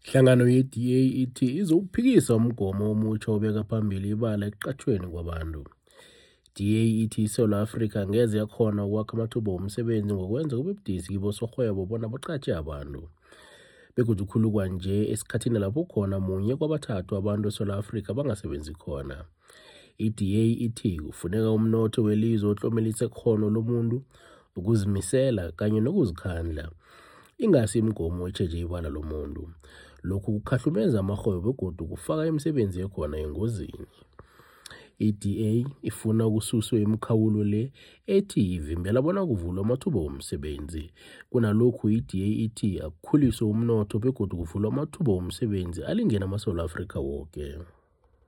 Ihlangano ye-DA ithi izowuphikisa umgomo omutsha obeka phambili ibala ekuqatjhweni kwabantu. DA ithi iSewula Afrika angeze yakhona ukwakha amathuba womsebenzi ngokwenza kube budisi kibosorhwebo bona baqatjhe abantu. Begodu khulu kwanje esikhathini lapho khona munye kwabathathu abantu eSewula Afrika bangasebenzi khona. I-DA ithi kufuneka umnotho welizwe otlomelisa ikghono lomuntu, ukuzimisela kanye nokuzikhandla, ingasi imigomo etjheje ibala lomuntu. Lokhu kukhahlumeza amarhwebo begodu kufaka imisebenzi ekhona engozini. I-DA ifuna ukususwa imikhawulo le ethi ivimbela bona kuvulwe amathuba womsebenzi. Kunalokhu i-DA ithi akukhuliswe umnotho begodu kuvulwe amathuba womsebenzi alingene amaSewula Afrika woke.